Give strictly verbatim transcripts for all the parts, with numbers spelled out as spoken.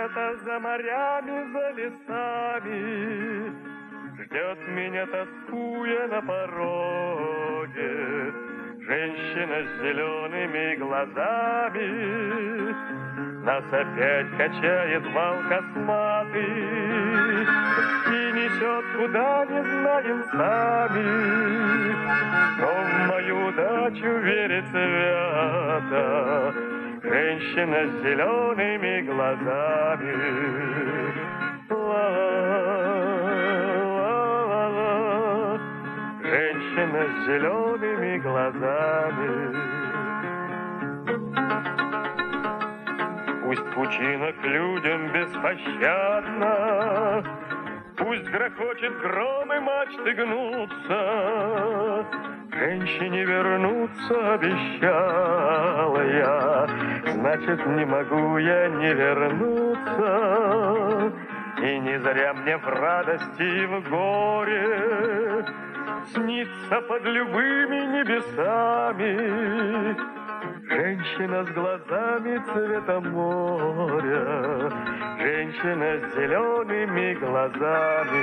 где-то за морями, за лесами ждет меня, тоскуя на пороге, женщина с зелеными глазами. Нас опять качает вал косматый и несет куда не знаем сами. Но в мою удачу верит свято женщина с зелеными глазами. Ла-ла-ла-ла-ла. Женщина с зелеными глазами. Пусть пучина к людям беспощадна, пусть грохочет гром и мачты гнутся, женщине вернуться обещала я, значит, не могу я не вернуться. И не зря мне в радости и в горе снится под любыми небесами женщина с глазами цвета моря, женщина с зелеными глазами.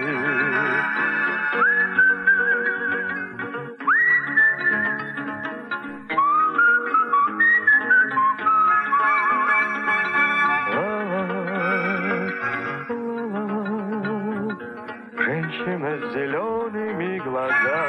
Женщина с зелеными глазами.